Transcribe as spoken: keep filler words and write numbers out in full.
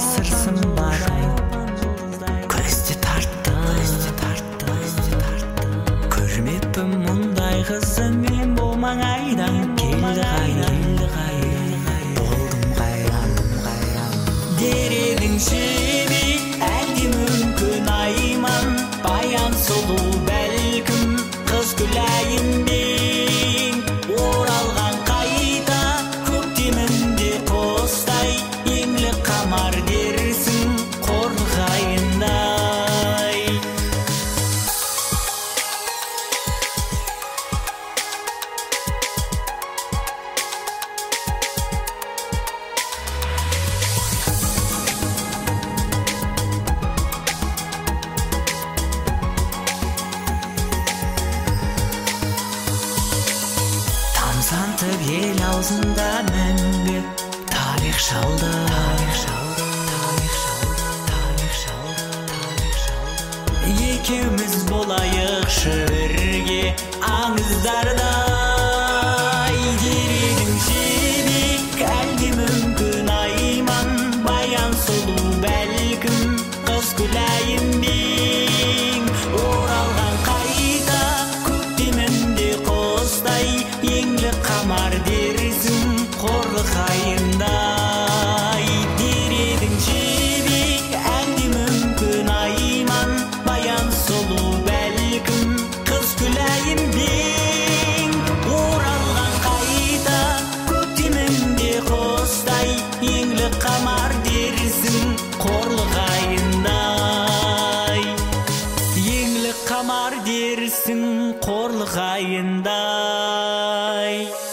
сырсым бар көзді тартты көрмеппін мұндай қызы мен бұл маңайдан келді қайдан болдым қайран деревің жебе әлде мүмкін айман баян сұлу бәлкім қыз күләйін бен оралған қайта көктемінде қостай еңлі қамар дерсің қорлығайындай Сантып ел аузында мәңгі тарих шалды екеуміз болайықшы бірге аңыздардай дерегің жебек әлде мүмкін айман баян сұлу бәлкім қыз күләйін бен оралған қайта көктемінде қостай еңлі қамар дерсің қорлықайындай дерегің жебек әлде мүмкін айман баян сұлу бәлкім қыз күләйін бен оралған қайта көктемінде қостай еңлі қамар дерсің қорлығайындай еңлі қамар дерсің қорлығайындай